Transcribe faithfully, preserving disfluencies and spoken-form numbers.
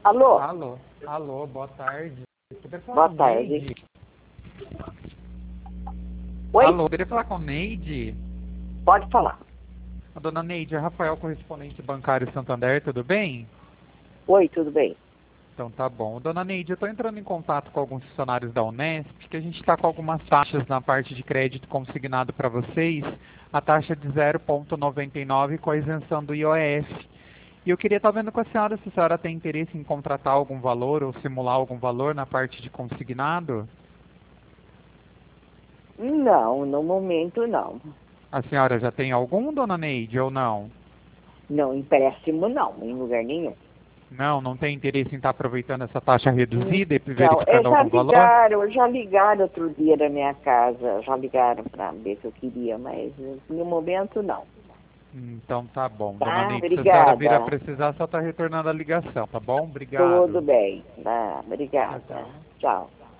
Alô? Alô, alô, boa tarde. Poderia falar Boa com tarde. Neide? Oi? Alô, poderia falar com Neide? Pode falar. A dona Neide, é Rafael, correspondente bancário Santander, tudo bem? Oi, tudo bem? Então tá bom. Dona Neide, eu estou entrando em contato com alguns funcionários da Unesp, que a gente está com algumas taxas na parte de crédito consignado para vocês, a taxa de zero vírgula noventa e nove com a isenção do I O F. E eu queria estar vendo com a senhora se a senhora tem interesse em contratar algum valor ou simular algum valor na parte de consignado. Não, no momento não. A senhora já tem algum, dona Neide, ou não? Não, empréstimo não, em lugar nenhum. Não, não tem interesse em estar aproveitando essa taxa reduzida e Não, é, verificando já algum valor? ligaram, já ligaram outro dia na minha casa, já ligaram para ver se eu queria, mas no momento não. Então tá bom. Dona Tá? Neide, se a senhora vir a Obrigada. precisar, só está retornando a ligação, tá bom? Tudo Obrigado. bem. Tá? Obrigada. Tchau, tchau. Tchau.